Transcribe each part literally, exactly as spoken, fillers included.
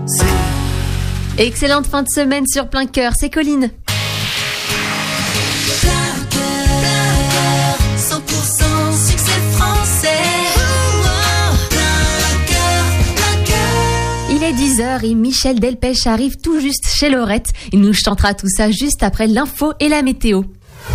Excellente fin de semaine sur Plein Cœur, c'est Colline. cent pour cent succès français. Plein cœur, plein cœur. Il est dix heures et Michel Delpech arrive tout juste chez Laurette. Il nous chantera tout ça juste après l'info et la météo.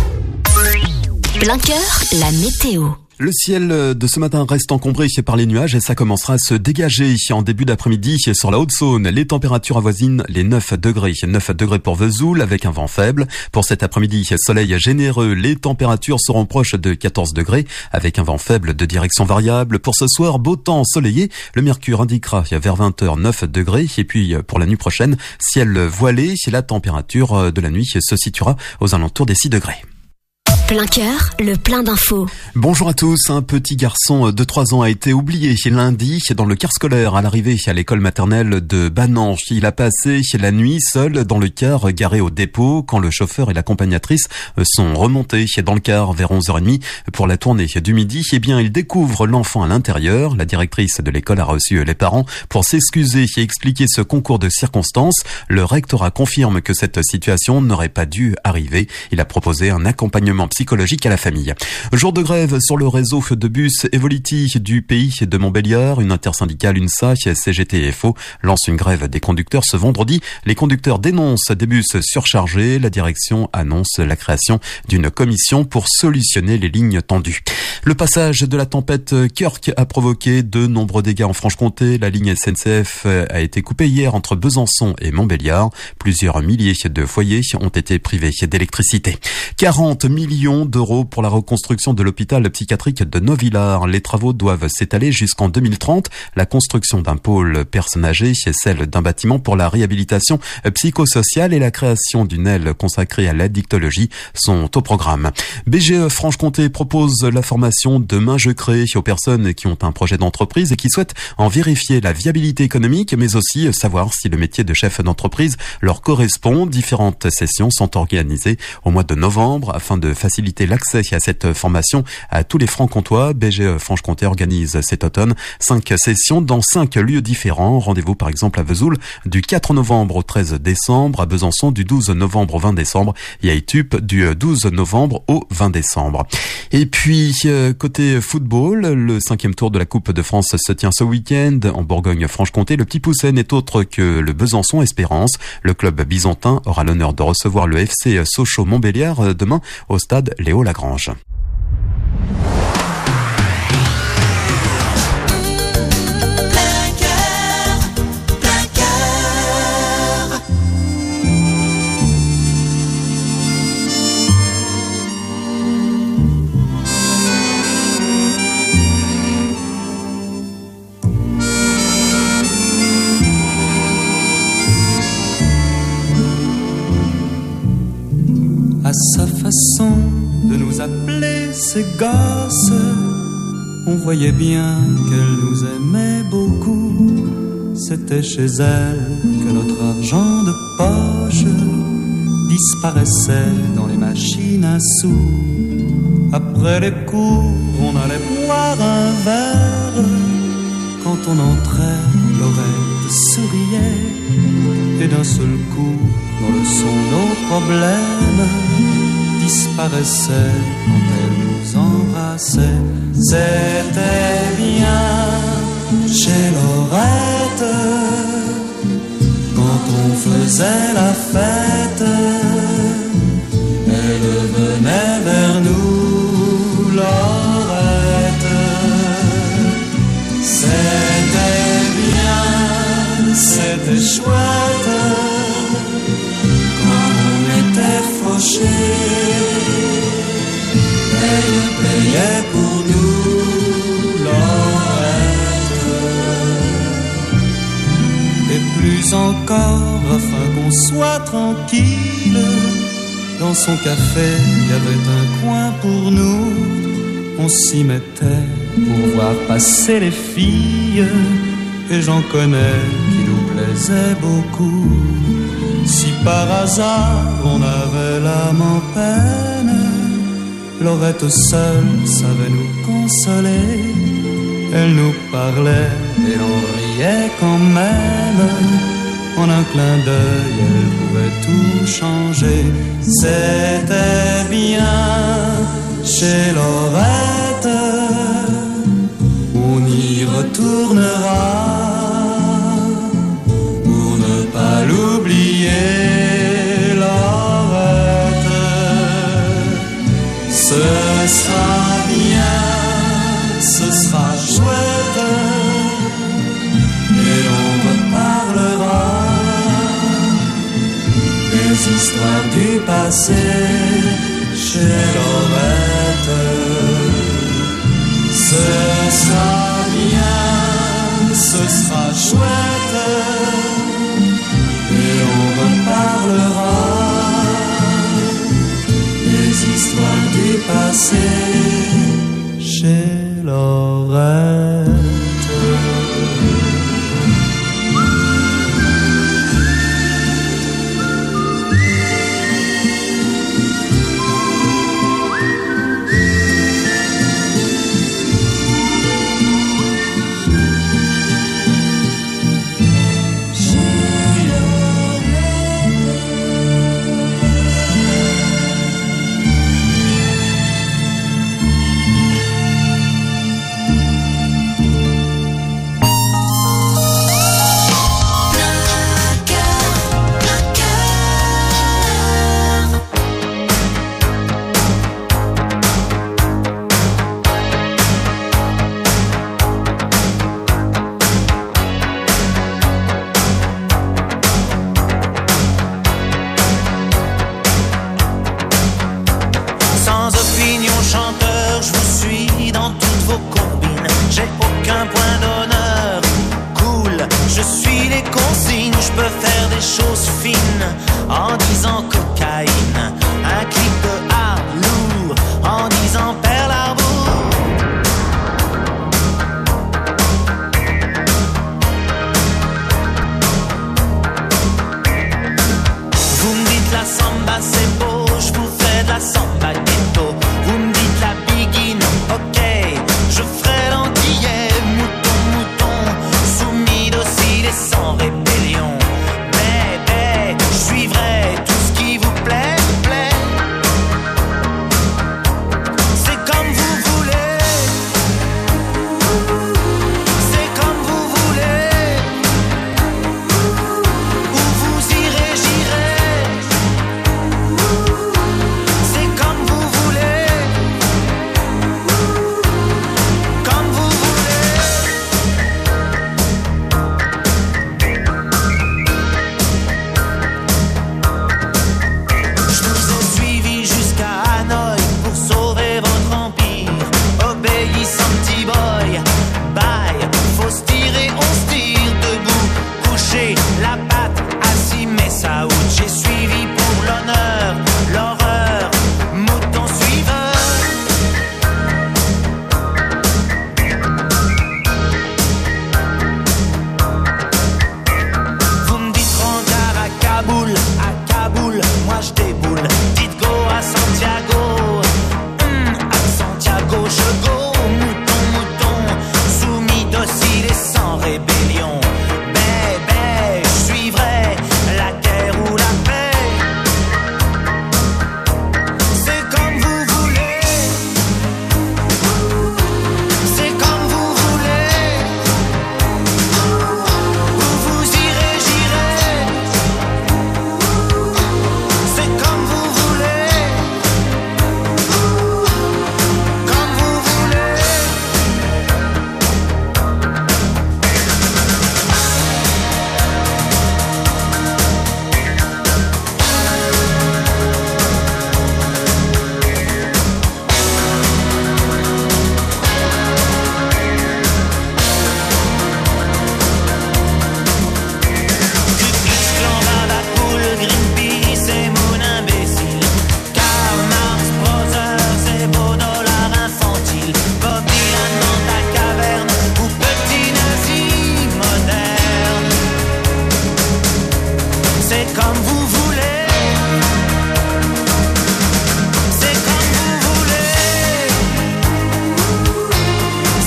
Plein cœur, la météo. Le ciel de ce matin reste encombré par les nuages et ça commencera à se dégager en début d'après-midi sur la Haute-Saône. Les températures avoisinent les neuf degrés. neuf degrés pour Vesoul avec un vent faible. Pour cet après-midi, soleil généreux. Les températures seront proches de quatorze degrés avec un vent faible de direction variable. Pour ce soir, beau temps ensoleillé. Le mercure indiquera vers vingt heures neuf degrés. Et puis pour la nuit prochaine, ciel voilé. La température de la nuit se situera aux alentours des six degrés. Plein cœur, le plein d'infos. Bonjour à tous. Un petit garçon de trois ans a été oublié lundi dans le car scolaire à l'arrivée à l'école maternelle de Banange. Il a passé la nuit seul dans le car garé au dépôt quand le chauffeur et l'accompagnatrice sont remontés dans le car vers onze heures trente pour la tournée du midi. Eh bien, il découvre l'enfant à l'intérieur. La directrice de l'école a reçu les parents pour s'excuser et expliquer ce concours de circonstances. Le rectorat confirme que cette situation n'aurait pas dû arriver. Il a proposé un accompagnement psychologique à la famille. Jour de grève sur le réseau de bus Evolity du pays de Montbéliard. Une intersyndicale UNSA, C G T et F O lance une grève des conducteurs ce vendredi. Les conducteurs dénoncent des bus surchargés. La direction annonce la création d'une commission pour solutionner les lignes tendues. Le passage de la tempête Kirk a provoqué de nombreux dégâts en Franche-Comté. La ligne S N C F a été coupée hier entre Besançon et Montbéliard. Plusieurs milliers de foyers ont été privés d'électricité. quarante millions d'euros pour la reconstruction de l'hôpital psychiatrique de Novillard. Les travaux doivent s'étaler jusqu'en deux mille trente. La construction d'un pôle personnes âgées, celle d'un bâtiment pour la réhabilitation psychosociale et la création d'une aile consacrée à l'addictologie sont au programme. B G E Franche-Comté propose la formation Demain je crée aux personnes qui ont un projet d'entreprise et qui souhaitent en vérifier la viabilité économique, mais aussi savoir si le métier de chef d'entreprise leur correspond. Différentes sessions sont organisées au mois de novembre afin de faciliter l'accès à cette formation à tous les Francs-Comtois. B G E Franche-Comté organise cet automne cinq sessions dans cinq lieux différents. Rendez-vous par exemple à Vesoul du quatre novembre au treize décembre, à Besançon du douze novembre au vingt décembre et à Étup du douze novembre au vingt décembre. Et puis côté football, le cinquième tour de la Coupe de France se tient ce week-end en Bourgogne-Franche-Comté. Le Petit Poucet n'est autre que le Besançon Espérance. Le club byzantin aura l'honneur de recevoir le F C Sochaux-Montbéliard demain au stade Léo Lagrange. À sa façon de nous appeler ses gosses, on voyait bien qu'elle nous aimait beaucoup. C'était chez elle que notre argent de poche disparaissait dans les machines à sous. Après les cours, on allait boire un verre. Quand on entrait, Laurette souriait, et d'un seul coup, nos leçons, nos problèmes disparaissaient quand elle nous embrassait. C'était bien chez Laurette quand on faisait la fête. Elle venait vers nous, Laurette. C'était bien, c'était chouette quand on était fauchés. Elle payait pour nous, Laurette. Et plus encore, afin qu'on soit tranquille, dans son café, il y avait un coin pour nous. On s'y mettait pour voir passer les filles, et j'en connais qui nous plaisaient beaucoup. Si par hasard on avait l'âme en peine, Laurette seule savait nous consoler. Elle nous parlait et l'on riait quand même. En un clin d'œil, elle pouvait tout changer. C'était bien chez Laurette, on y retournera pour ne pas l'oublier. Laurette, ce sera bien, ce sera chouette, et on reparlera des histoires du passé chez Laurette. Ce sera bien, ce sera chouette, et on reparlera des histoires du passé chez Laurette.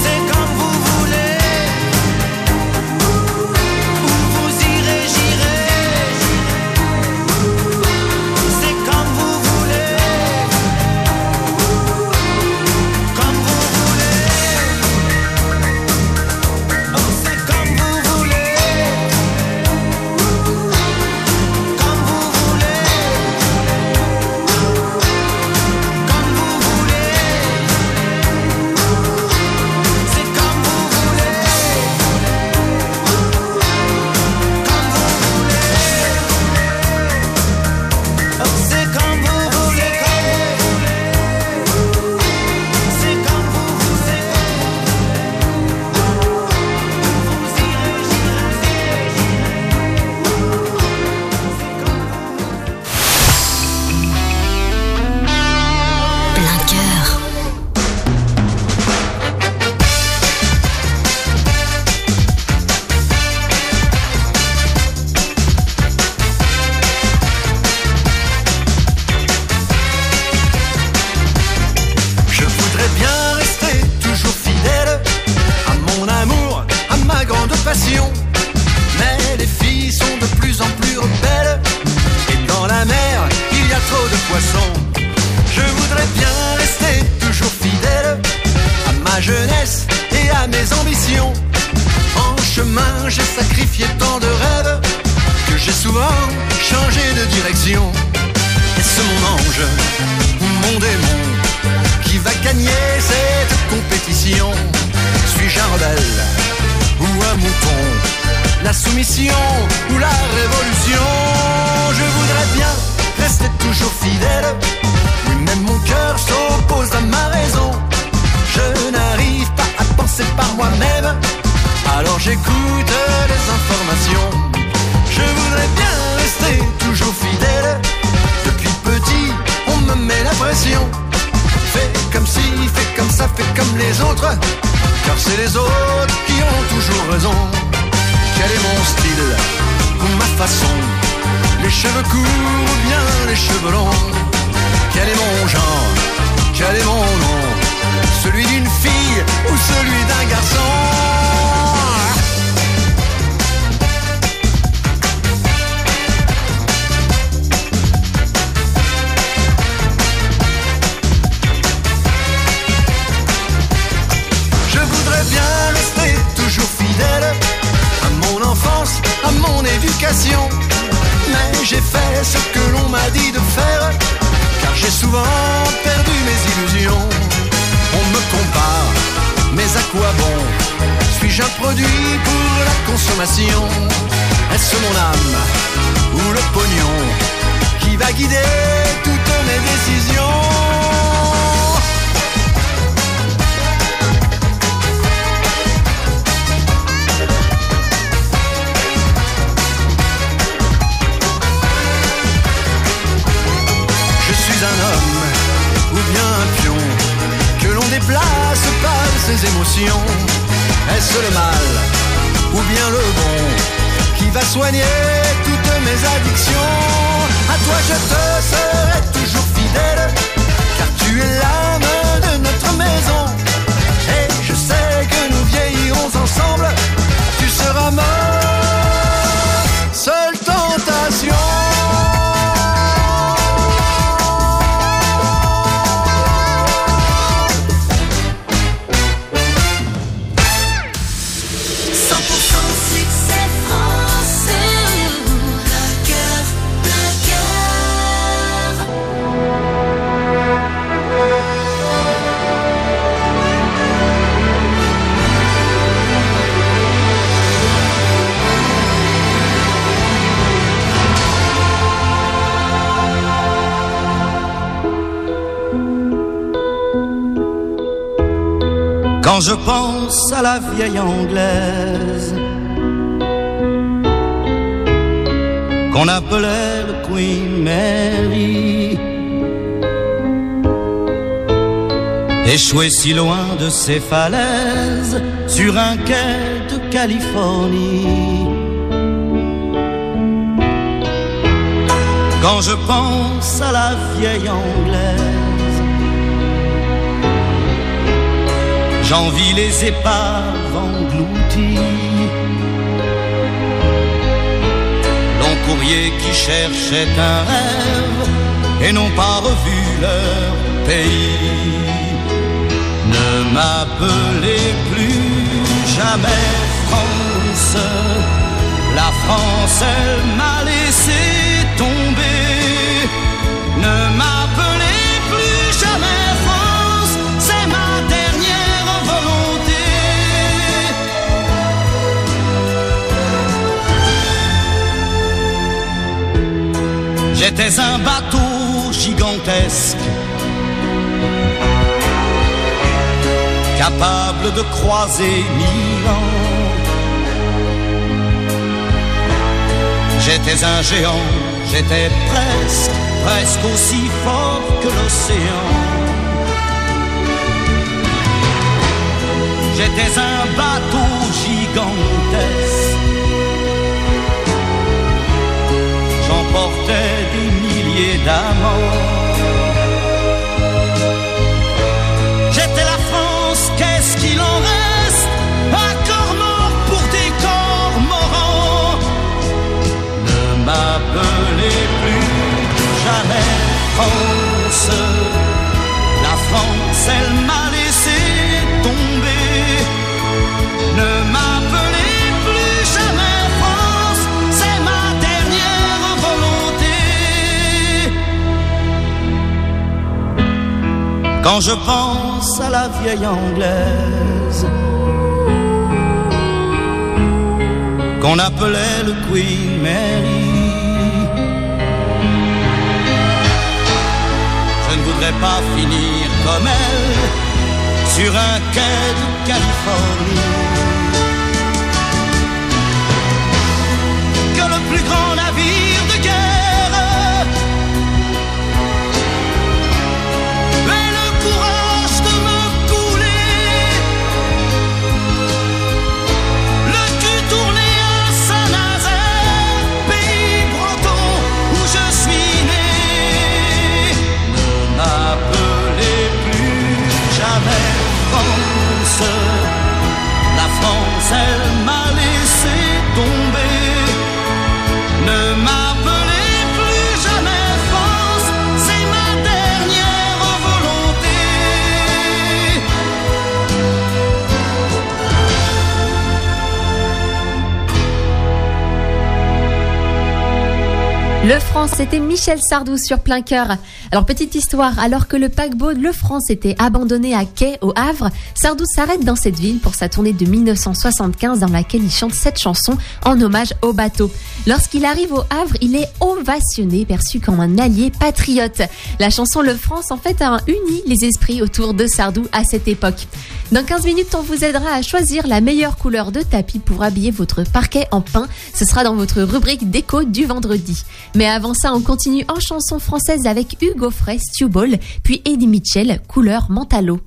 Où vous irez, j'irai. souvent changé de direction. Est-ce mon ange ou mon démon qui va gagner cette compétition? Suis-je un rebelle ou un mouton? La soumission ou la révolution? Je voudrais bien rester toujours fidèle. Oui, même mon cœur s'oppose à ma raison. Je n'arrive pas à penser par moi-même, alors j'écoute les informations. Je voudrais bien rester toujours fidèle. Depuis petit, on me met la pression. Fais comme ci, fais comme ça, fais comme les autres, car c'est les autres qui ont toujours raison. Quel est mon style ou ma façon? Les cheveux courts ou bien les cheveux longs? Quel est mon genre? Quel est mon nom? Celui d'une fille ou celui d'un garçon? Je voudrais bien rester toujours fidèle à mon enfance, à mon éducation. Mais j'ai fait ce que l'on m'a dit de faire, car j'ai souvent perdu mes illusions. On me compare, mais à quoi bon? Suis-je un produit pour la consommation? Est-ce mon âme ou le pognon qui va guider toutes mes décisions? Un homme ou bien un pion que l'on déplace par ses émotions. Est-ce le mal ou bien le bon qui va soigner toutes mes addictions? À toi je te serai toujours fidèle, car tu es l'âme de notre maison. Et je sais que nous vieillirons ensemble. Tu seras ma seule tentation. Quand je pense à la vieille Anglaise qu'on appelait le Queen Mary, échouée si loin de ses falaises sur un quai de Californie. Quand je pense à la vieille Anglaise, j'envie les épaves englouties, longs courriers qui cherchaient un rêve et n'ont pas revu leur pays. Ne m'appelez plus jamais France, la France elle m'a laissé tomber. Ne m'appelez plus jamais France, c'est ma dernière volonté. J'étais un bateau gigantesque, capable de croiser mille ans. J'étais un géant, j'étais presque, presque aussi fort que l'océan. J'étais un bateau gigantesque, j'emportais des milliers d'amants. J'étais la France, qu'est-ce qu'il en reste? Un corps mort pour des corps morants. Ne m'appelez plus jamais France, la France elle m'a laissé tomber. Ne m'appelez plus jamais France, c'est ma dernière quand je pense à la vieille anglaise qu'on appelait le Queen Mary. Je ne voudrais pas finir comme elle sur un quai de Californie. Que le plus grand navire de guerre ait le courage de me couler, le cul tourné à Saint-Nazaire, pays breton où je suis né. Ne m'appelez plus jamais France, la France elle m'a laissé tomber. Ne m'appelez plus jamais France, c'est ma dernière volonté. Le France, c'était Michel Sardou sur Plein Cœur. Alors, petite histoire, alors que le paquebot Le France était abandonné à quai au Havre, Sardou s'arrête dans cette ville pour sa tournée de mille neuf cent soixante-quinze dans laquelle il chante cette chanson en hommage au bateau. Lorsqu'il arrive au Havre, il est ovationné, perçu comme un allié patriote. La chanson Le France, en fait, a uni les esprits autour de Sardou à cette époque. Dans quinze minutes, on vous aidera à choisir la meilleure couleur de tapis pour habiller votre parquet en pin. Ce sera dans votre rubrique déco du vendredi. Mais avant ça, on continue en chanson française avec Hugo Frey, Stew Ball, puis Eddie Mitchell, couleur Mentalo.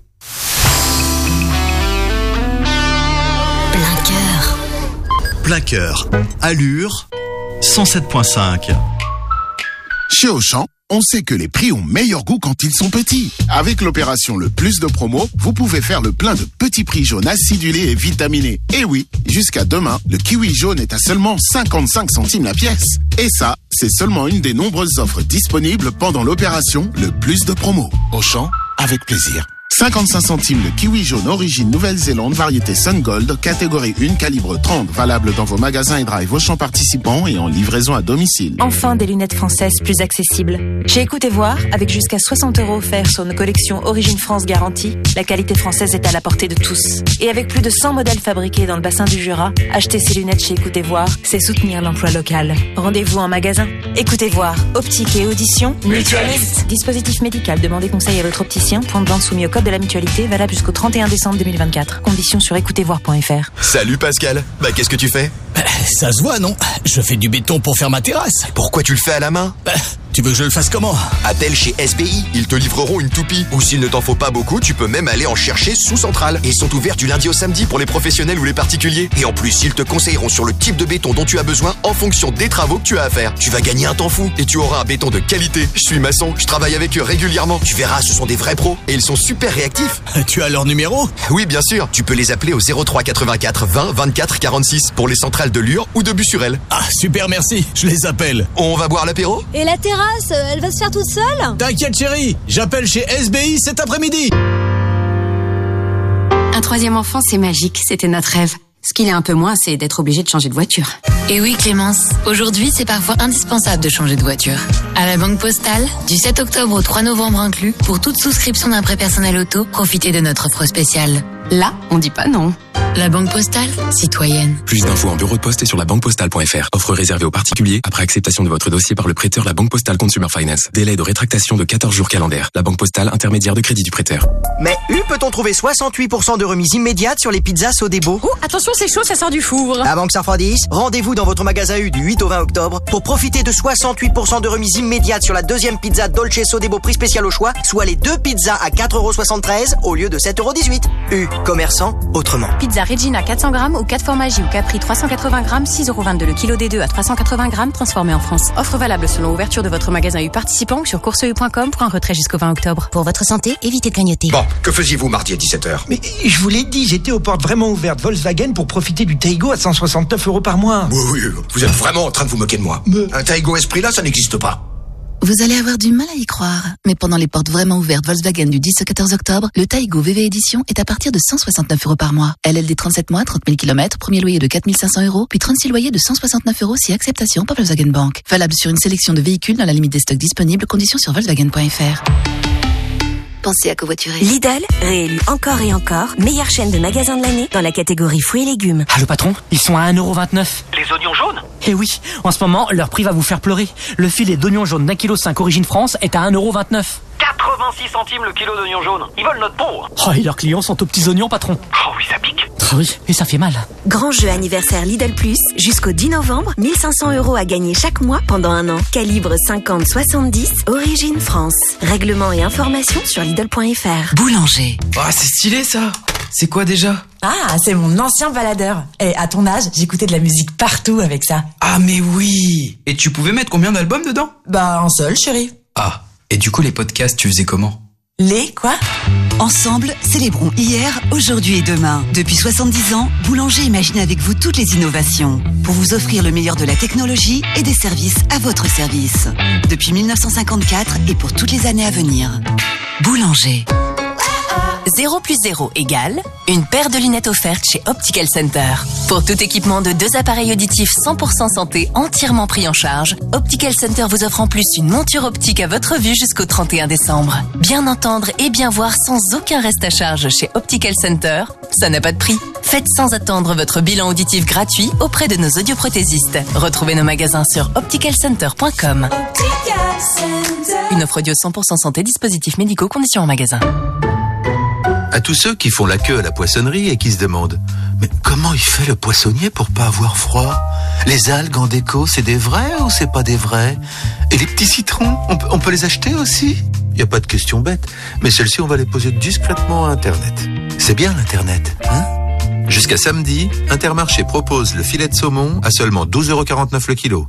Plein cœur. Plein cœur, Allure, cent sept virgule cinq. Chez Auchan, on sait que les prix ont meilleur goût quand ils sont petits. Avec l'opération Le Plus de Promo, vous pouvez faire le plein de petits prix jaunes acidulés et vitaminés. Et oui, jusqu'à demain, le kiwi jaune est à seulement cinquante-cinq centimes la pièce. Et ça, c'est seulement une des nombreuses offres disponibles pendant l'opération Le Plus de Promo. Auchan, avec plaisir. cinquante-cinq centimes le kiwi jaune origine Nouvelle-Zélande, variété Sun Gold, catégorie un, calibre trente, valable dans vos magasins et drive Auchan participants et en livraison à domicile. Enfin, des lunettes françaises plus accessibles. Chez Écoutez Voir, avec jusqu'à soixante euros offerts sur nos collections Origine France garantie, la qualité française est à la portée de tous. Et avec plus de cent modèles fabriqués dans le bassin du Jura, acheter ces lunettes chez Écoutez Voir, c'est soutenir l'emploi local. Rendez-vous en magasin. Écoutez Voir, optique et audition, mutualiste. Dispositif médical, demandez conseil à votre opticien. Point de vente soumis au code de la mutualité, valable jusqu'au trente et un décembre deux mille vingt-quatre. Conditions sur écoutez voir point f r. Salut Pascal, bah qu'est-ce que tu fais? Bah, ça se voit, non? Je fais du béton pour faire ma terrasse. Pourquoi tu le fais à la main? Bah, tu veux que je le fasse comment? Appelle chez S B I, ils te livreront une toupie. Ou s'il ne t'en faut pas beaucoup, tu peux même aller en chercher sous centrale. Et ils sont ouverts du lundi au samedi pour les professionnels ou les particuliers. Et en plus, ils te conseilleront sur le type de béton dont tu as besoin en fonction des travaux que tu as à faire. Tu vas gagner un temps fou et tu auras un béton de qualité. Je suis maçon, je travaille avec eux régulièrement. Tu verras, ce sont des vrais pros et ils sont super réactifs. Tu as leur numéro? Oui, bien sûr. Tu peux les appeler au zéro trois quatre-vingt-quatre vingt vingt-quatre quarante-six pour les centrales de Lure ou de Bussurel. Ah, super, merci. Je les appelle. On va boire l'apéro? Et la terrasse, elle va se faire toute seule? T'inquiète chérie, j'appelle chez S B I cet après-midi. Un troisième enfant, c'est magique, c'était notre rêve. Ce qu'il est un peu moins, c'est d'être obligé de changer de voiture. Et oui Clémence, aujourd'hui c'est parfois indispensable de changer de voiture. À la Banque Postale, du sept octobre au trois novembre inclus, pour toute souscription d'un prêt personnel auto, profitez de notre offre spéciale. Là, on dit pas non. La Banque Postale, citoyenne. Plus d'infos en bureau de poste et sur la banque postale point f r. Offre réservée aux particuliers après acceptation de votre dossier par le prêteur La Banque Postale Consumer Finance. Délai de rétractation de quatorze jours calendaires. La Banque Postale, intermédiaire de crédit du prêteur. Mais où peut-on trouver soixante-huit pour cent de remise immédiate sur les pizzas Sodebo? Oh, attention, c'est chaud, ça sort du four. À Banque Sarfordis, rendez-vous dans votre magasin U du huit au vingt octobre pour profiter de soixante-huit pour cent de remise immédiate sur la deuxième pizza Dolce Sodebo prix spécial au choix, soit les deux pizzas à quatre euros soixante-treize au lieu de sept euros dix-huit. U, commerçant autrement. Pizza Regina quatre cents grammes ou quatre formages ou Capri trois cent quatre-vingts grammes, six euros vingt-deux le kilo des deux à trois cent quatre-vingts grammes, transformé en France. Offre valable selon ouverture de votre magasin U participant ou sur course u point com pour un retrait jusqu'au vingt octobre. Pour votre santé, évitez de clignoter. Bon, que faisiez-vous mardi à dix-sept heures? Mais je vous l'ai dit, j'étais aux portes vraiment ouvertes Volkswagen pour profiter du Taigo à cent soixante-neuf euros par mois. Oui, oui, vous êtes vraiment en train de vous moquer de moi. Mais... Un Taigo Esprit là, ça n'existe pas. Vous allez avoir du mal à y croire, mais pendant les portes vraiment ouvertes Volkswagen du dix au quatorze octobre, le Taigo V V Edition est à partir de cent soixante-neuf euros par mois. L L D trente-sept mois, trente mille kilomètres, premier loyer de quatre mille cinq cents euros, puis trente-six loyers de cent soixante-neuf euros si acceptation par Volkswagen Bank. Valable sur une sélection de véhicules dans la limite des stocks disponibles, conditions sur volkswagen point f r. pensez à covoiturer. Lidl, réélu encore et encore, meilleure chaîne de magasins de l'année dans la catégorie fruits et légumes. Ah, le patron, ils sont à un euro vingt-neuf. Les oignons jaunes? Eh oui, en ce moment, leur prix va vous faire pleurer. Le filet d'oignons jaunes d'un kilo cinq Origine France est à un euro vingt-neuf. quatre-vingt-six centimes le kilo d'oignons jaunes. Ils veulent notre peau. Oh, et leurs clients sont aux petits oignons, patron. Oh oui, ça pique. Ah oui, et ça fait mal. Grand jeu anniversaire Lidl Plus, jusqu'au dix novembre, mille cinq cents euros à gagner chaque mois pendant un an. Calibre cinquante soixante-dix, Origine France. Règlement et informations sur Lidl point F R. Boulanger. Ah, oh, c'est stylé ça. C'est quoi déjà? Ah, c'est mon ancien baladeur. Et à ton âge, j'écoutais de la musique partout avec ça. Ah mais oui. Et tu pouvais mettre combien d'albums dedans? Bah, un seul, chérie. Ah, et du coup les podcasts, tu faisais comment? Les quoi? Ensemble, célébrons hier, aujourd'hui et demain. Depuis soixante-dix ans, Boulanger imagine avec vous toutes les innovations pour vous offrir le meilleur de la technologie et des services à votre service. Depuis mille neuf cent cinquante-quatre et pour toutes les années à venir. Boulanger. zéro plus zéro égale une paire de lunettes offertes chez Optical Center. Pour tout équipement de deux appareils auditifs cent pour cent santé entièrement pris en charge, Optical Center vous offre en plus une monture optique à votre vue jusqu'au trente et un décembre. Bien entendre et bien voir sans aucun reste à charge chez Optical Center, ça n'a pas de prix. Faites sans attendre votre bilan auditif gratuit auprès de nos audioprothésistes. Retrouvez nos magasins sur optical center point com. Une offre audio cent pour cent santé, dispositifs médicaux, conditions en magasin. À tous ceux qui font la queue à la poissonnerie et qui se demandent « Mais comment il fait le poissonnier pour pas avoir froid? Les algues en déco, c'est des vrais ou c'est pas des vrais? Et les petits citrons, on peut, on peut les acheter aussi ?» Il n'y a pas de question bête, mais celles-ci, on va les poser discrètement à Internet. C'est bien l'Internet, hein? Jusqu'à samedi, Intermarché propose le filet de saumon à seulement douze euros quarante-neuf le kilo.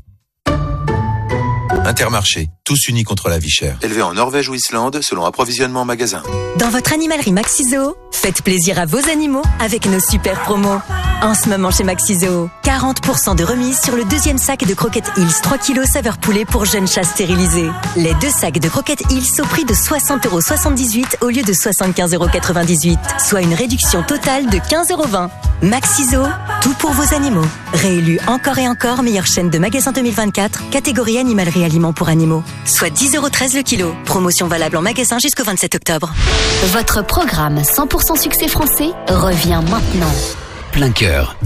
Intermarché, tous unis contre la vie chère. Élevé en Norvège ou Islande, selon approvisionnement en magasin. Dans votre animalerie Maxizoo, faites plaisir à vos animaux avec nos super promos. En ce moment chez Maxizoo, quarante pour cent de remise sur le deuxième sac de croquettes Hills trois kilos saveur poulet pour jeunes chats stérilisés. Les deux sacs de croquettes Hills au prix de soixante euros soixante-dix-huit au lieu de soixante-quinze euros quatre-vingt-dix-huit, soit une réduction totale de quinze euros vingt. Maxizoo, tout pour vos animaux. Réélu encore et encore meilleure chaîne de magasins deux mille vingt-quatre, catégorie animalerie aliments pour animaux. Soit dix euros treize le kilo. Promotion valable en magasin jusqu'au vingt-sept octobre. Votre programme cent pour cent succès français revient maintenant. Plein cœur.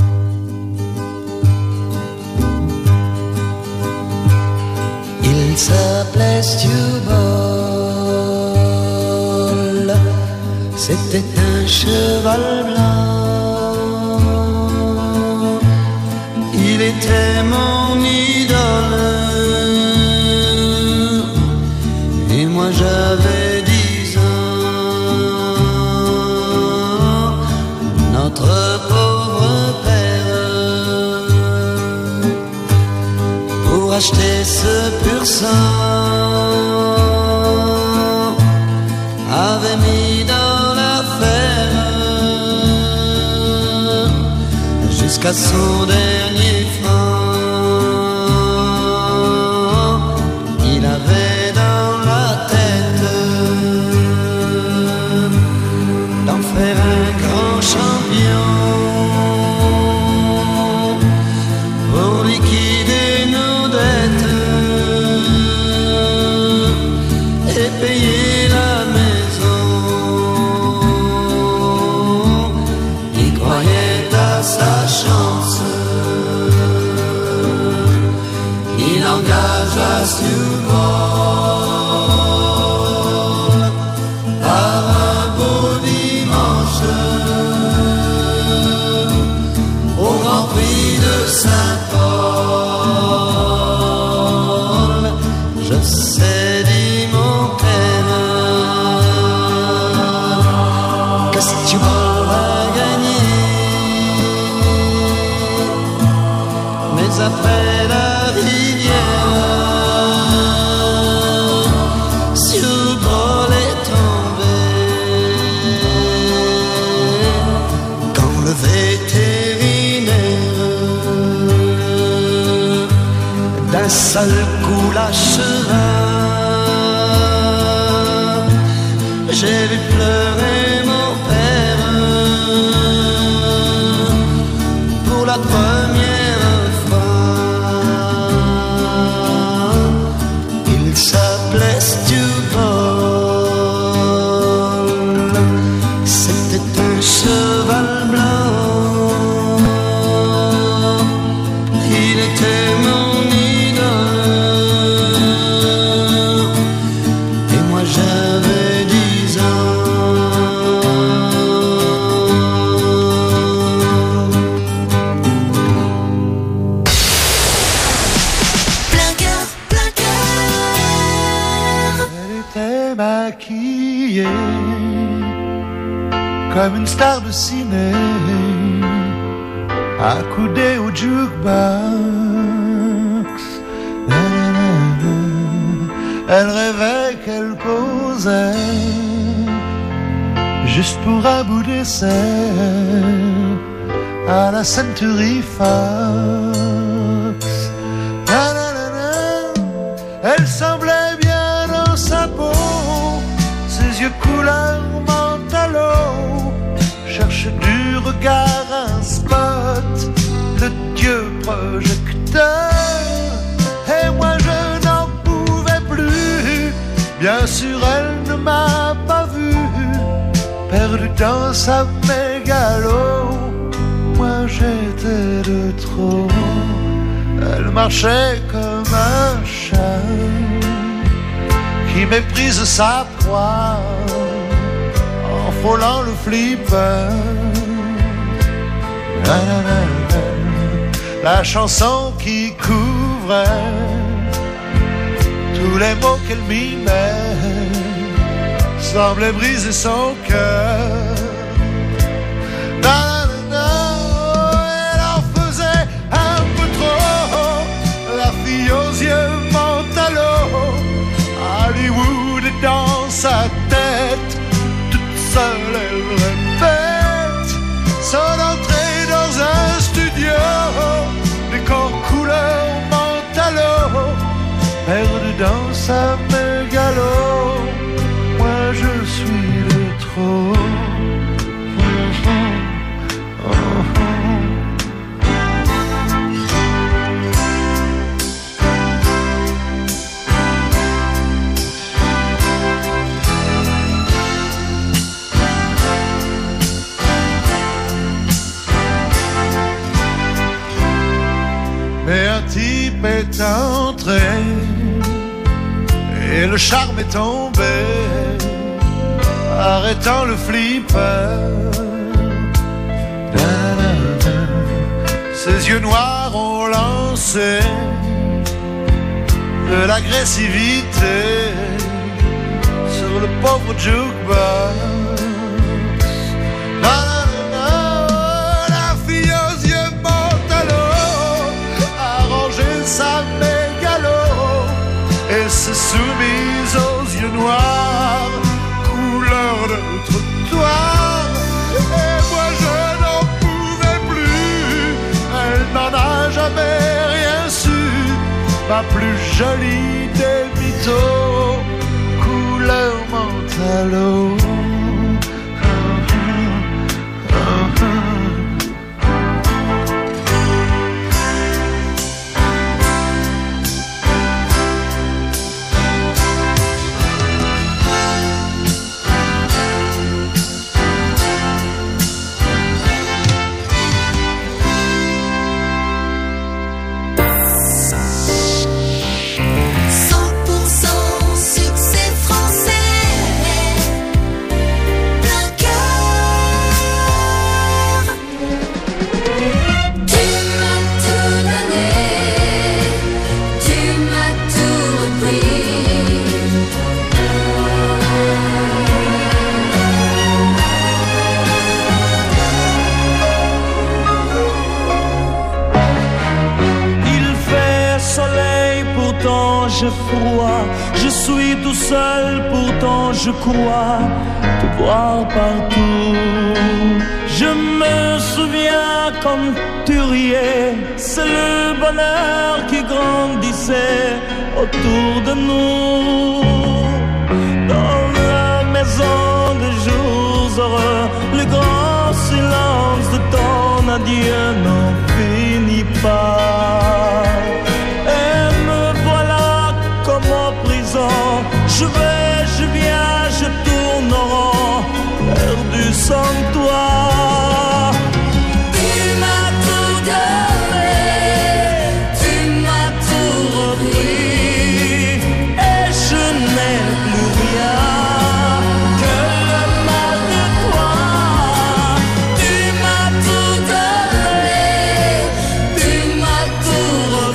Il s'appelait Stewball. C'était un cheval blanc. Il était mon idole. Et moi j'avais dix ans. Notre pauvre père, pour acheter ce pur sang, avait mis dans l'affaire jusqu'à son dernier franc. Il avait dans la tête d'en faire un grand champion pour liquider nos dettes et payer la maison. Il croyait à sa chance. Il engagea Stewball par un beau dimanche au Grand Prix de Saint-Paul. Je sais, dit mon père, que Stewball va gagner, mais après la rivière, Stewball est tombé. Quand le vétérinaire d'un seul coup l'acheva, j'ai vu pleurer mon père pour la première fois. Il s'appelait Stewball. maquillée comme une star de ciné, accoudée au jukebox. Elle rêvait qu'elle posait juste pour un bout d'essai à la Century Fox. Elle semblait bien dans sa peau, ses yeux couleur mentalo cherchent du regard un spot, le dieu projecteur. Et moi je n'en pouvais plus, bien sûr elle ne m'a pas vu, perdu dans sa mégalo. Moi j'étais de trop. Elle marchait comme un chat qui méprise sa proie en frôlant le flipper. La chanson qui couvrait tous les mots qu'elle mimait semblait briser son cœur. Elle en faisait un peu trop, la fille aux yeux mentalo. Hollywood est dans sa tête, toute seule elle répète son entrée dans un studio, décor couleur mentalo, perdu dans sa mégalo. Moi je suis de trop. Mais un type est entré et le charme est tombé, arrêtant le flipper. Ses yeux noirs ont lancé de l'agressivité sur le pauvre jukebox. Sa mégalo et s'est soumise aux yeux noirs, couleur de trottoir. Et moi je n'en pouvais plus, elle n'en a jamais rien su, ma plus jolie des mythos, couleur mentalo. J'ai froid, je suis tout seul, pourtant je crois te voir partout. Je me souviens quand tu riais, c'est le bonheur qui grandissait autour de nous. Dans la maison des jours heureux, le grand silence de ton adieu n'en finit pas. En prison, je vais, je viens, je tourne en rond, perdu sans toi. Tu m'as tout donné, tu m'as tout repris, et je n'ai plus rien que le mal de toi. Tu m'as tout donné, tu m'as tout repris.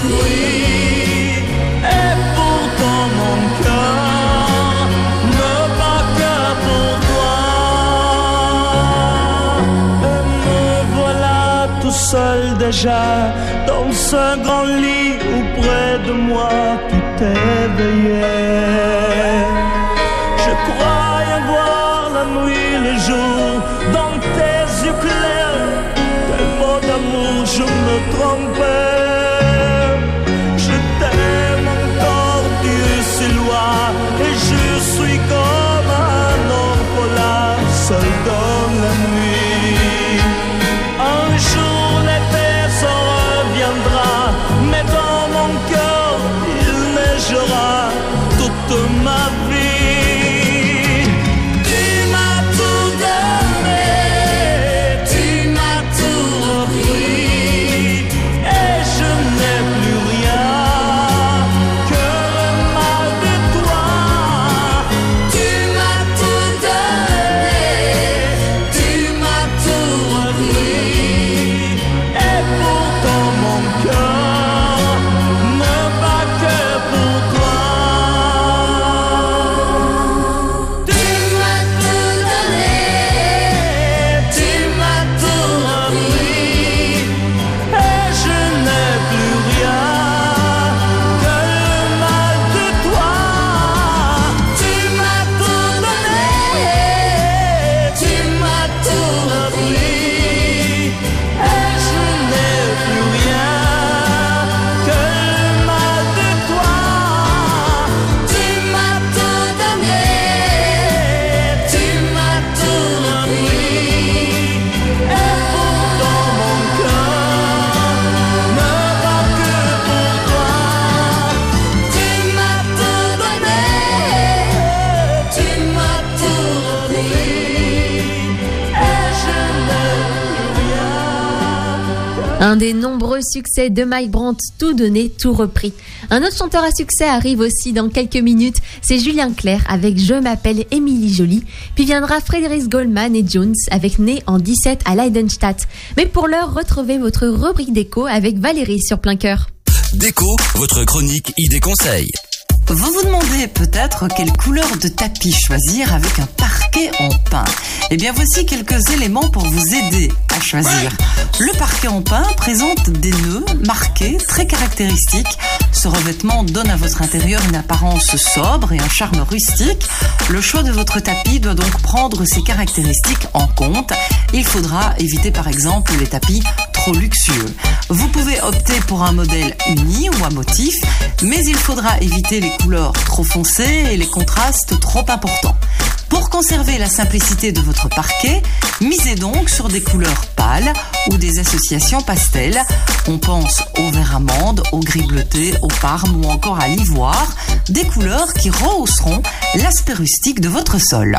déjà dans ce grand lit où près de moi tu t'éveillais. Je croyais voir la nuit, le jour dans tes yeux clairs. Quel mot d'amour je me trompais. Je t'aime encore, Dieu c'est loi, et je suis comme un orphelin seul dans la nuit. Un jour l'été s'en reviendra, mais dans mon cœur il neigera toute ma vie. Tu m'as tout donné, tu m'as tout repris, et je n'ai plus rien que le mal de toi. Tu m'as tout donné, tu m'as tout repris, et pourtant mon cœur ne bat que pour toi. Tu m'as tout donné, tu m'as tout repris, et je n'ai plus rien que le mal de toi. Tu m'as tout donné, tu m'as tout repris, et je n'ai plus rien que le mal de toi. Tu m'as tout donné, tu m'as tout repris, et pourtant mon cœur ne bat que pour toi. Tu m'as tout donné, tu m'as tout repris, et je n'ai plus rien. Un des nombreux succès de Mike Brandt, tout donné, tout repris. Un autre chanteur à succès arrive aussi dans quelques minutes, c'est Julien Clerc avec Je m'appelle Émilie Jolie. Puis viendra Frédéric Goldman et Jones avec Né en dix-sept à Leidenstadt. Mais pour l'heure, retrouvez votre rubrique déco avec Valérie sur Plein Cœur. Déco, votre chronique idée conseil. Vous vous demandez peut-être quelle couleur de tapis choisir avec un parquet en pin. Eh bien voici quelques éléments pour vous aider à choisir. Le parquet en pin présente des nœuds marqués très caractéristiques. Ce revêtement donne à votre intérieur une apparence sobre et un charme rustique. Le choix de votre tapis doit donc prendre ces caractéristiques en compte. Il faudra éviter par exemple les tapis trop luxueux. Vous pouvez opter pour un modèle uni ou à motif, mais il faudra éviter les couleurs trop foncées et les contrastes trop importants. Pour conserver la simplicité de votre parquet, misez donc sur des couleurs pâles ou des associations pastel. On pense au vert amande, au gris bleuté, au parme ou encore à l'ivoire, des couleurs qui rehausseront l'aspect rustique de votre sol.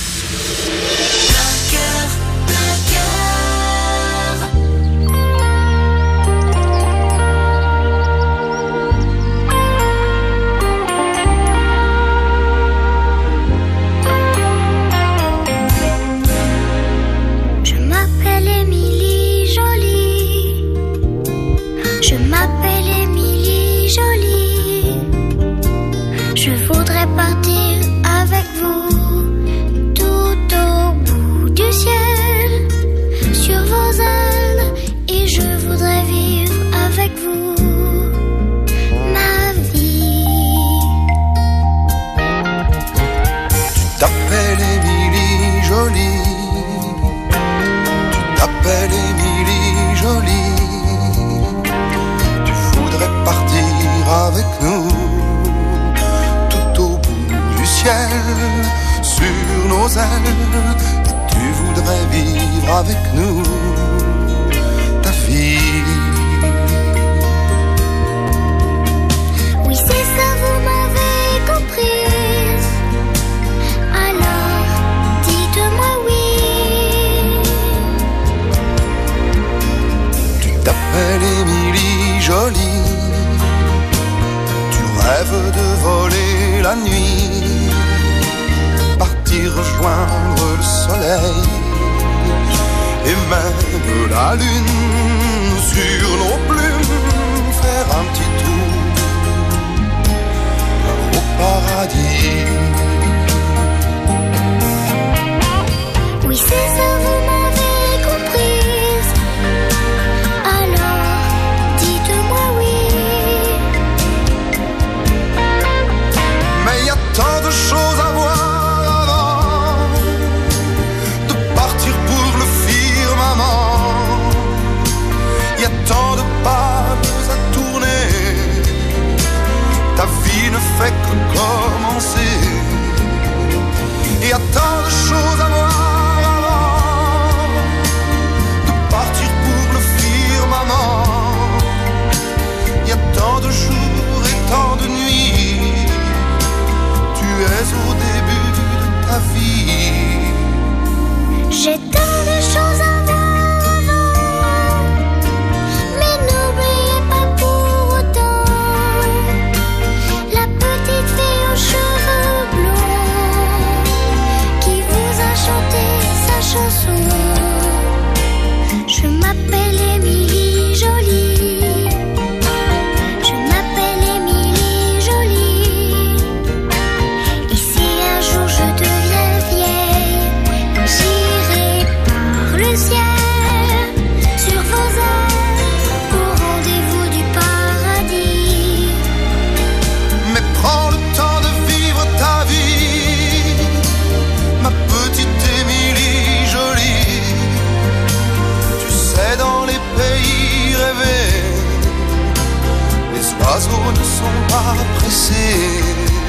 Je m'appelle Émilie Jolie. Je voudrais partir avec vous tout au bout du ciel, sur vos ailes, et je voudrais vivre avec vous ma vie. Tu t'appelles Émilie Jolie. Tu t'appelles Émilie Jolie. Partir avec nous tout au bout du ciel, sur nos ailes, et tu voudrais vivre avec nous ta vie. Oui, c'est ça, vous m'avez comprise. Alors, dites-moi oui. Tu t'appelles Émilie Jolie. Rêve de voler la nuit, partir rejoindre le soleil, et même la lune sur nos plumes, faire un petit tour au paradis. Oui, c'est ça, vous m'avez comprise. Alors ne fait que commencer. Il y a tant de choses à voir avant de partir pour le firmament. Il y a tant de jours et tant de nuits. Tu es au début de ta vie. J'ai tant de choses à voir avant, mais n'oubliez pas pour autant la petite fille aux cheveux blonds qui vous a chanté sa chanson. Je m'appelle Émilie Jolie. Je m'appelle Émilie Jolie. Et si un jour je deviens vieille, j'irai par le ciel sur vos ailes au rendez-vous du paradis. Mais prends le temps de vivre ta vie, ma petite Émilie Jolie. Tu sais, dans les pays rêvés, les oiseaux ne sont pas pressés.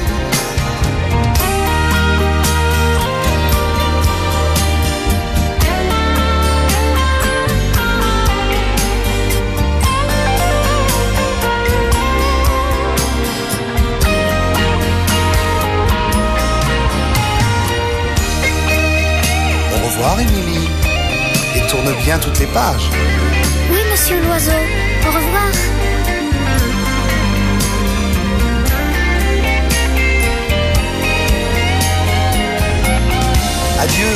Au revoir, Émilie, et tourne bien toutes les pages. Oui, monsieur l'oiseau, au revoir. Adieu.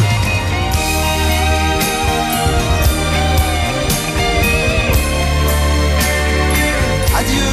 Adieu.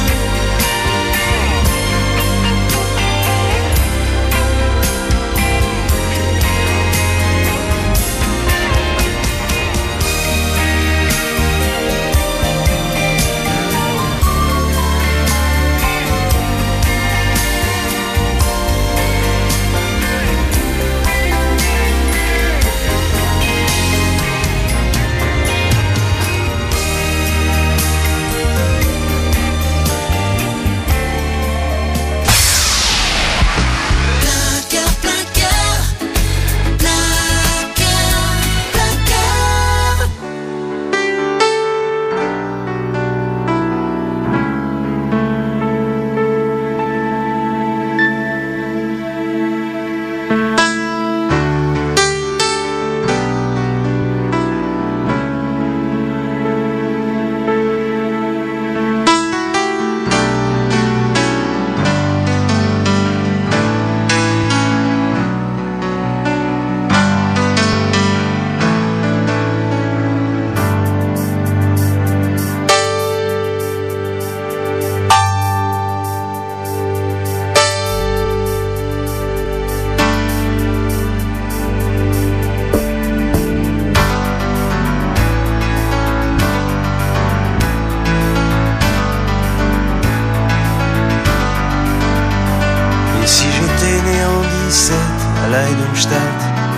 Et si j'étais né en dix-sept à Leidenstadt,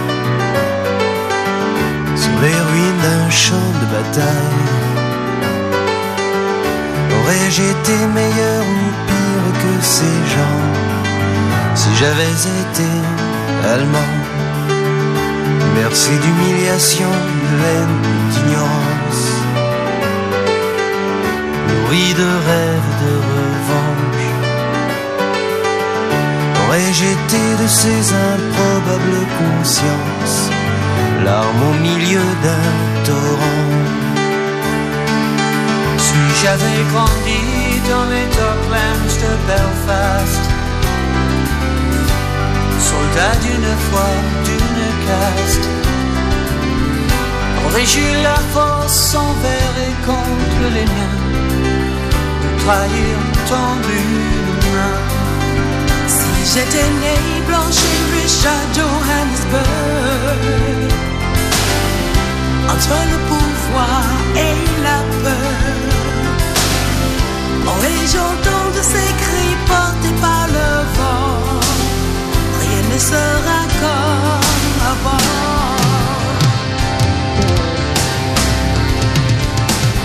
sur les ruines d'un champ de bataille, aurais-je été meilleur ou pire que ces gens si j'avais été allemand? Merci d'humiliation, de haine, d'ignorance, nourri de rêves de revanche. Aurais-je été de ces improbables consciences, larmes au milieu d'un torrent? Si j'avais grandi dans les docklands de Belfast, soldat d'une foi, d'une caste, aurais-je eu la force envers et contre les miens de trahir tendu une main? Si j'étais né blanche et riche à Johannesburg, entre le pouvoir et la peur, aurais-je entendu ces cris portés par le vent? Rien ne sera comme avant.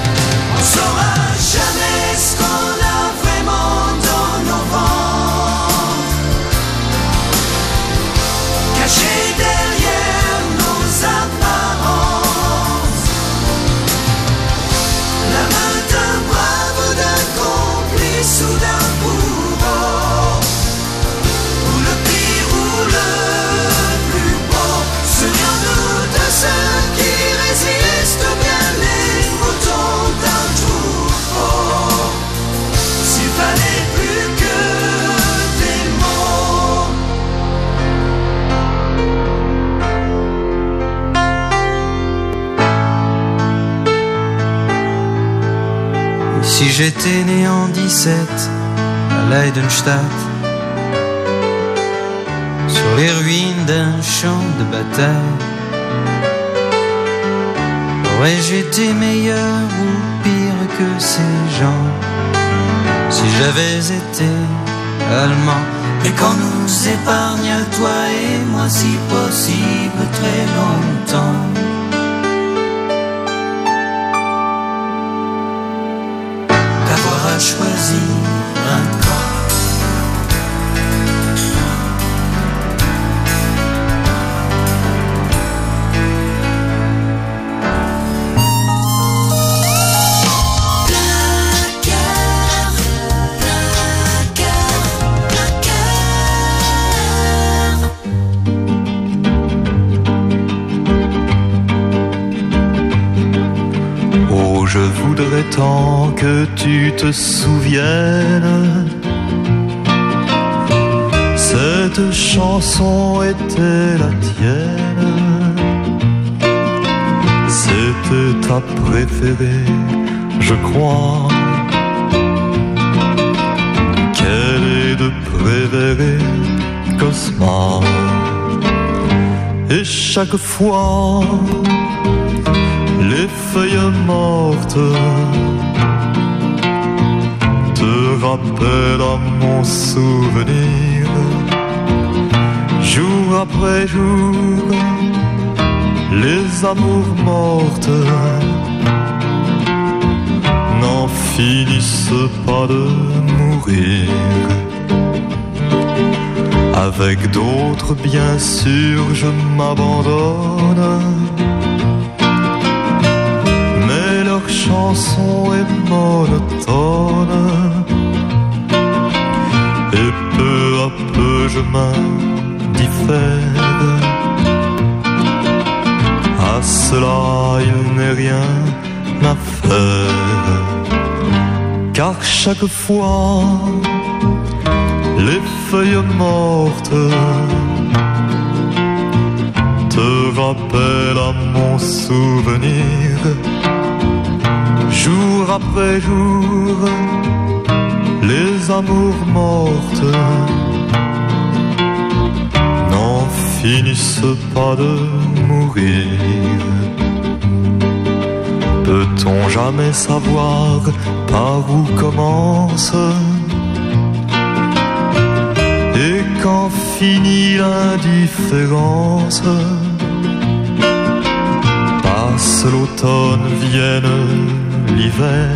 On saura jamais ce qu'on a vraiment dans nos ventres. si j'étais né en dix-sept à Leidenstadt, sur les ruines d'un champ de bataille, aurais-je été meilleur ou pire que ces gens si j'avais été allemand? Et qu'on nous épargne, toi et moi, si possible, très longtemps. D'avoir à choisir un camp. Je voudrais tant que tu te souviennes, cette chanson était la tienne, c'était ta préférée, je crois. Quelle est de préférée, Cosma? Et chaque fois les feuilles mortes te rappellent à mon souvenir, jour après jour, les amours mortes n'en finissent pas de mourir. Avec d'autres, bien sûr, je m'abandonne, chanson est monotone, et peu à peu je m'indiffère. À cela il n'est rien à faire, car chaque fois les feuilles mortes te rappellent à mon souvenir. Jour après jour, les amours mortes n'en finissent pas de mourir. Peut-on jamais savoir par où commence et quand finit l'indifférence? Passe l'automne, vienne l'hiver,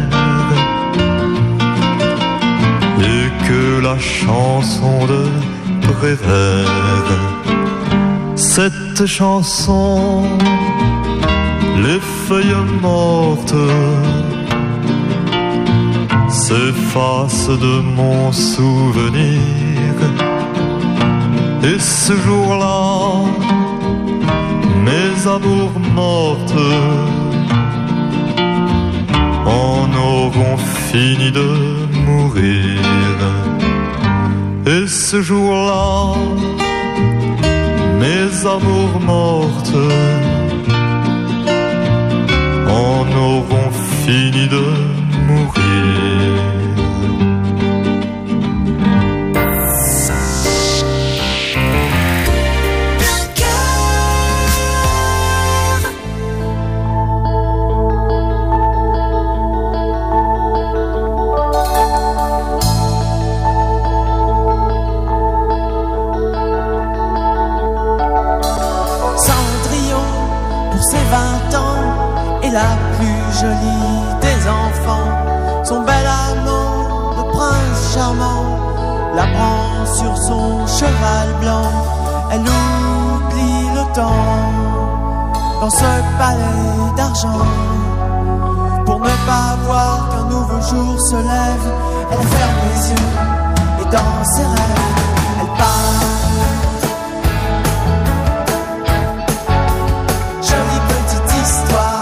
et que la chanson de Prévert, cette chanson, les feuilles mortes s'effacent de mon souvenir, et ce jour-là, mes amours mortes en auront fini de mourir. Et ce jour-là, mes amours mortes en auront fini de mourir. La plus jolie des enfants, son bel amant, le prince charmant, la prend sur son cheval blanc. Elle oublie le temps dans ce palais d'argent. Pour ne pas voir qu'un nouveau jour se lève, elle ferme les yeux et dans ses rêves, elle part. Jolie petite histoire.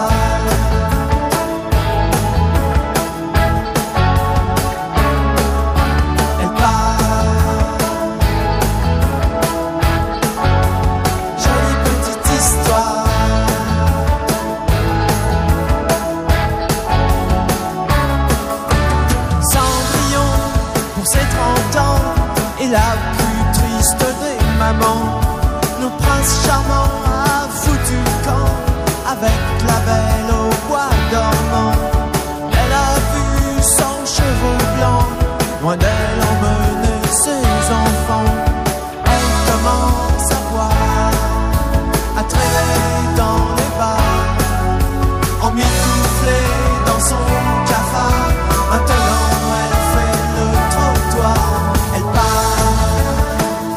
la plus triste des mamans. Nos princes charmants a foutu camp avec la belle au bois dormant. Elle a vu cent chevaux blancs loin d'elle emmener ses enfants. Elle commence à voir, à traîner dans les bars, emmitouflée dans son cafard. Maintenant elle fait le trottoir, elle part.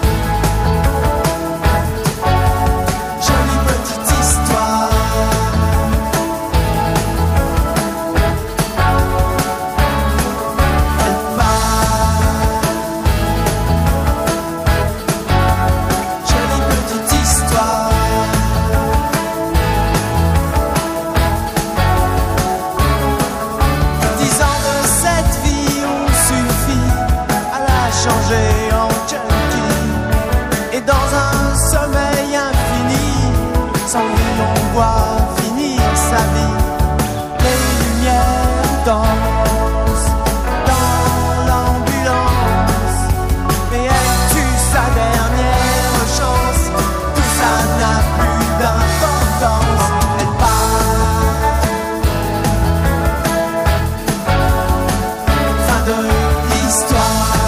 Jolie petite histoire. Elle part. Jolie petite histoire. Dix ans de cette vie ont suffi à la changer en junkie. Et dans un sommeil infini, sans lui on voit finir sa vie. Les lumières dansent dans l'ambulance, mais elle tue sa dernière chance. Tout ça n'a plus d'importance. Elle part. Fin de l'histoire.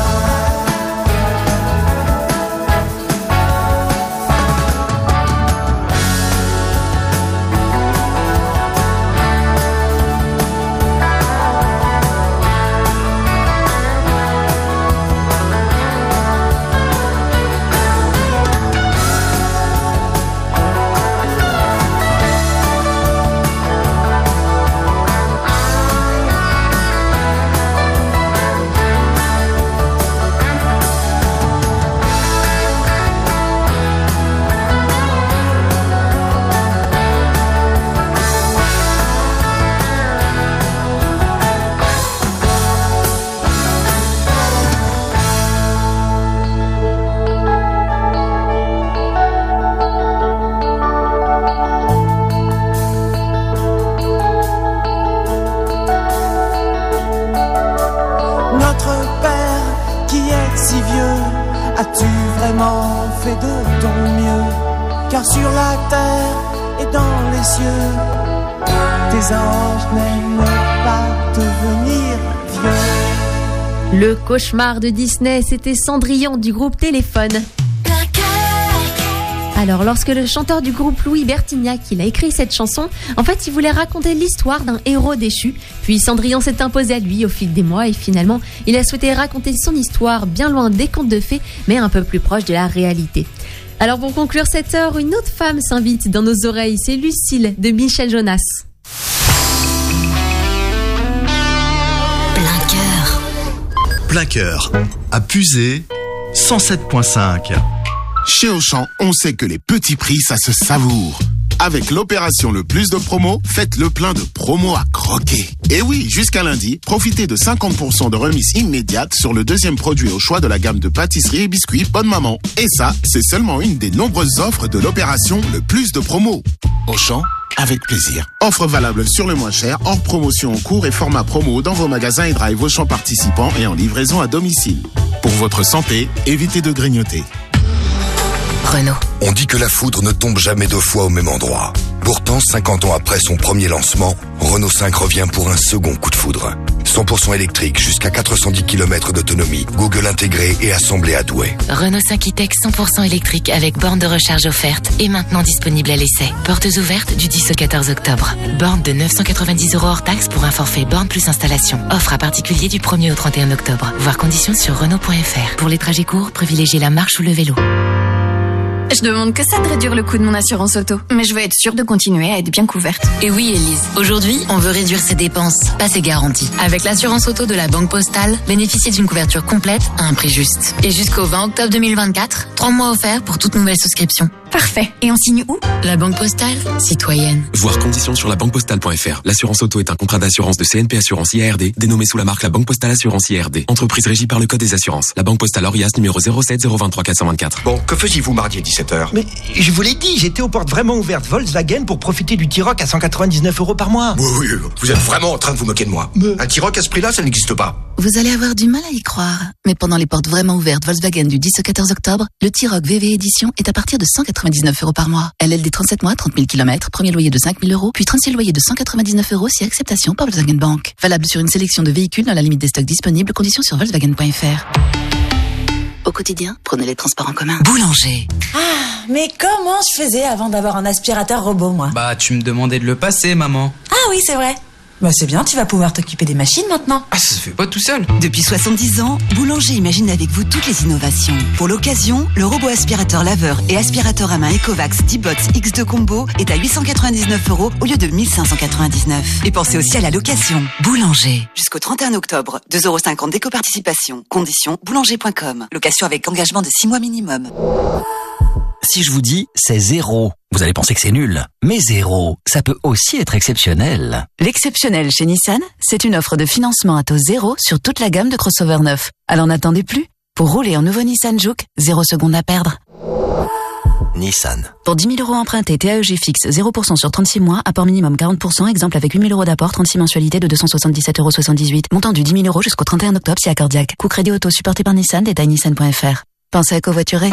Notre père qui est si vieux, as-tu vraiment fait de ton mieux? Car sur la terre et dans les cieux, tes anges n'aiment pas devenir vieux. Le cauchemar de Disney, c'était Cendrillon du groupe Téléphone. Alors, lorsque le chanteur du groupe Louis Bertignac, il a écrit cette chanson, en fait, il voulait raconter l'histoire d'un héros déchu. Puis Cendrillon s'est imposé à lui au fil des mois et finalement, il a souhaité raconter son histoire bien loin des contes de fées, mais un peu plus proche de la réalité. Alors, pour conclure cette heure, une autre femme s'invite dans nos oreilles, c'est Lucille de Michel Jonas. Plein cœur. Plein cœur. À Puisé, cent sept virgule cinq. Chez Auchan, on sait que les petits prix, ça se savoure. Avec l'opération Le Plus de Promo, faites le plein de promos à croquer. Et oui, jusqu'à lundi, profitez de cinquante pour cent de remise immédiate sur le deuxième produit au choix de la gamme de pâtisseries et biscuits Bonne Maman. Et ça, c'est seulement une des nombreuses offres de l'opération Le Plus de Promo. Auchan, avec plaisir. Offre valable sur le moins cher, hors promotion en cours et format promo dans vos magasins et drive Auchan participants et en livraison à domicile. Pour votre santé, évitez de grignoter. Renault. On dit que la foudre ne tombe jamais deux fois au même endroit. Pourtant, cinquante ans après son premier lancement, Renault cinq revient pour un second coup de foudre. cent pour cent électrique, jusqu'à quatre cent dix kilomètres d'autonomie, Google intégré et assemblé à Douai. Renault cinq e-Tech cent pour cent électrique avec borne de recharge offerte et maintenant disponible à l'essai. Portes ouvertes du dix au quatorze octobre. Borne de neuf cent quatre-vingt-dix euros hors taxe pour un forfait borne plus installation. Offre à particulier du premier au trente et un octobre. Voir conditions sur Renault point F R. Pour les trajets courts, privilégiez la marche ou le vélo. Je demande que ça de réduire le coût de mon assurance auto, mais je veux être sûre de continuer à être bien couverte. Et oui, Élise, aujourd'hui, on veut réduire ses dépenses, pas ses garanties. Avec l'assurance auto de la Banque Postale, bénéficiez d'une couverture complète à un prix juste. Et jusqu'au vingt octobre deux mille vingt-quatre, trois mois offerts pour toute nouvelle souscription. Parfait. Et on signe où? La Banque Postale, citoyenne. Voir conditions sur la banque postale point F R. L'assurance auto est un contrat d'assurance de C N P Assurance I A R D, dénommé sous la marque La Banque Postale Assurance I A R D. Entreprise régie par le Code des assurances. La Banque Postale Orias numéro zéro sept zéro deux trois quatre cent vingt-quatre. Bon, que faisiez-vous mardi à dix-sept heures? dix-sept heures. Mais je vous l'ai dit, j'étais aux portes vraiment ouvertes Volkswagen pour profiter du T-Roc à cent quatre-vingt-dix-neuf euros par mois. Oui, oui, vous êtes vraiment en train de vous moquer de moi. Mais... Un T-Roc à ce prix-là, ça n'existe pas. Vous allez avoir du mal à y croire. Mais pendant les portes vraiment ouvertes Volkswagen du dix au quatorze octobre, le T-Roc V V Edition est à partir de cent quatre-vingt-dix-neuf euros par mois. L L D trente-sept mois, trente mille kilomètres, premier loyer de cinq mille euros, puis trente-six loyers de cent quatre-vingt-dix-neuf euros si acceptation par Volkswagen Bank. Valable sur une sélection de véhicules dans la limite des stocks disponibles, conditions sur Volkswagen point F R. Au quotidien, prenez les transports en commun. Boulanger. Ah, mais comment je faisais avant d'avoir un aspirateur robot, moi? Bah, tu me demandais de le passer, maman. Ah oui, c'est vrai. Bah c'est bien, tu vas pouvoir t'occuper des machines maintenant. Ah, ça se fait pas tout seul. Depuis soixante-dix ans, Boulanger imagine avec vous toutes les innovations. Pour l'occasion, le robot aspirateur laveur et aspirateur à main Ecovacs D-Bots X deux Combo est à huit cent quatre-vingt-dix-neuf euros au lieu de mille cinq cent quatre-vingt-dix-neuf. Et pensez aussi à la location. Boulanger. Jusqu'au trente et un octobre, deux euros cinquante d'éco-participation. Conditions boulanger point com. Location avec engagement de six mois minimum. Si je vous dis c'est zéro, vous allez penser que c'est nul. Mais zéro, ça peut aussi être exceptionnel. L'exceptionnel chez Nissan, c'est une offre de financement à taux zéro sur toute la gamme de crossover neuf. Alors n'attendez plus. Pour rouler en nouveau Nissan Juke, zéro seconde à perdre. Nissan. Pour dix mille euros empruntés, T A E G fixe, zéro pour cent sur trente-six mois, apport minimum quarante pour cent, exemple avec huit mille euros d'apport, trente-six mensualités de deux cent soixante-dix-sept euros soixante-dix-huit. Montant du dix mille euros jusqu'au trente et un octobre si accordiaque. Coût crédit auto supporté par Nissan, détail nissan point F R. Pensez à covoiturer.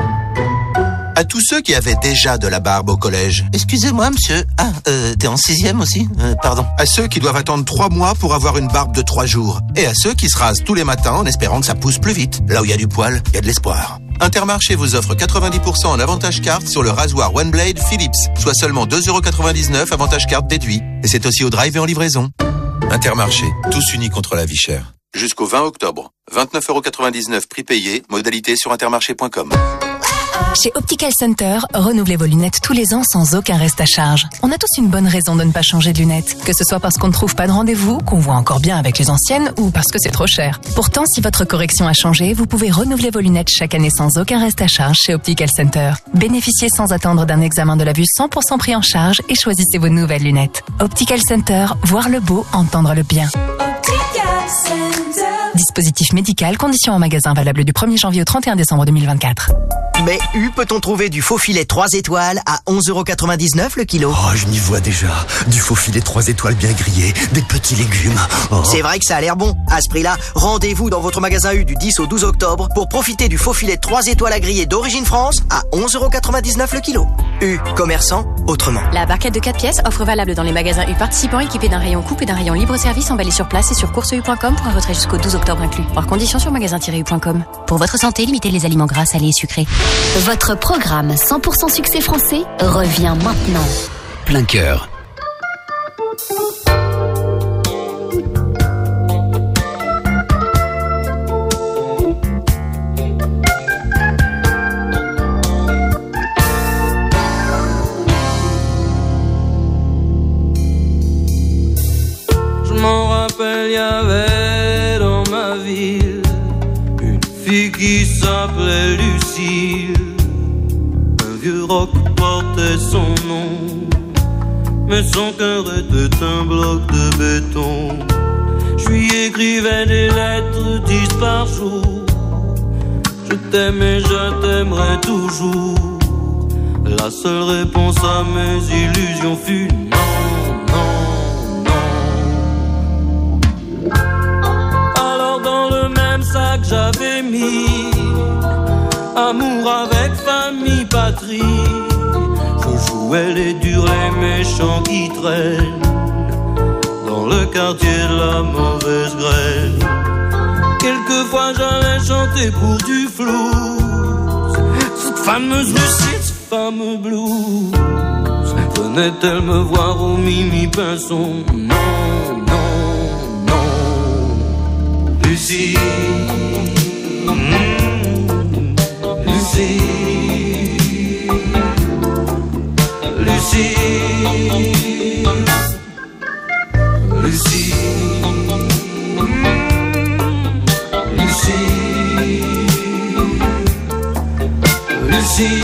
À tous ceux qui avaient déjà de la barbe au collège. Excusez-moi, monsieur. Ah, euh, t'es en sixième aussi euh, Pardon. À ceux qui doivent attendre trois mois pour avoir une barbe de trois jours. Et à ceux qui se rasent tous les matins en espérant que ça pousse plus vite. Là où il y a du poil, il y a de l'espoir. Intermarché vous offre quatre-vingt-dix pour cent en avantage carte sur le rasoir One Blade Philips, soit seulement deux euros quatre-vingt-dix-neuf avantage carte déduit. Et c'est aussi au drive et en livraison. Intermarché, tous unis contre la vie chère. Jusqu'au vingt octobre. vingt-neuf euros quatre-vingt-dix-neuf prix payé, modalité sur intermarché point com. Chez Optical Center, renouvelez vos lunettes tous les ans sans aucun reste à charge. On a tous une bonne raison de ne pas changer de lunettes. Que ce soit parce qu'on ne trouve pas de rendez-vous, qu'on voit encore bien avec les anciennes ou parce que c'est trop cher. Pourtant, si votre correction a changé, vous pouvez renouveler vos lunettes chaque année sans aucun reste à charge chez Optical Center. Bénéficiez sans attendre d'un examen de la vue cent pour cent pris en charge et choisissez vos nouvelles lunettes. Optical Center, voir le beau, entendre le bien. Optical Center. Dispositif médical, conditions en magasin valable du premier janvier au trente et un décembre deux mille vingt-quatre. Mais où peut-on trouver du faux filet trois étoiles à onze euros quatre-vingt-dix-neuf le kilo? Oh, je m'y vois déjà. Du faux filet trois étoiles bien grillé, des petits légumes. Oh. C'est vrai que ça a l'air bon. À ce prix-là, rendez-vous dans votre magasin U du dix au douze octobre pour profiter du faux filet trois étoiles à griller d'origine France à onze euros quatre-vingt-dix-neuf le kilo. U, commerçant, autrement. La barquette de quatre pièces, offre valable dans les magasins U participants équipés d'un rayon coupe et d'un rayon libre-service emballé sur place et sur course u point com pour un retrait jusqu'au douze octobre inclus. Hors conditions sur magasin tiret u point com. Pour votre santé, limitez les aliments gras, salés et sucrés. Votre programme cent pour cent succès français revient maintenant. Plein cœur. Je m'en rappelle, y avait dans ma ville une fille qui s'appelait Lucille. Un vieux roc portait son nom, mais son cœur était un bloc de béton. Je lui écrivais des lettres, dix par jour. Je t'aime et je t'aimerai toujours. La seule réponse à mes illusions fut non, non, non. Alors dans le même sac j'avais mis amour avec famille, patrie. Je jouais les durs, les méchants qui traînent dans le quartier de la mauvaise graine. Quelquefois j'allais chanter pour du flou, cette fameuse Lucie, ce fameux blues. Venait-elle me voir au Mimi Pinson? Non, non, non. Lucie, mmh, Lucie, Lucie, Lucie, Lucie, Lucie.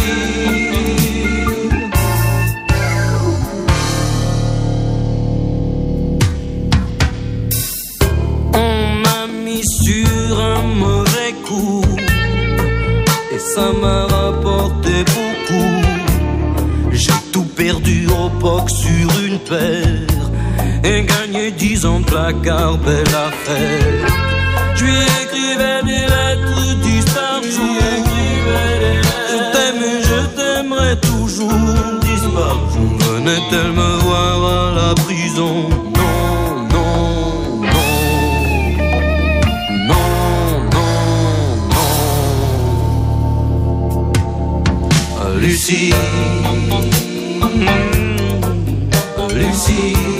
On m'a mis sur un mauvais coup, et ça m'a rapporté beaucoup. J'ai tout perdu au poc sur une paire et gagné dix ans de placard, belle affaire. Je lui écrivais des lettres dix par jour. Je t'aime et je t'aimerai toujours, dix par jour. Venait-elle me voir à la prison? Non, non, non. Non, non, non. Lucie, Lucie.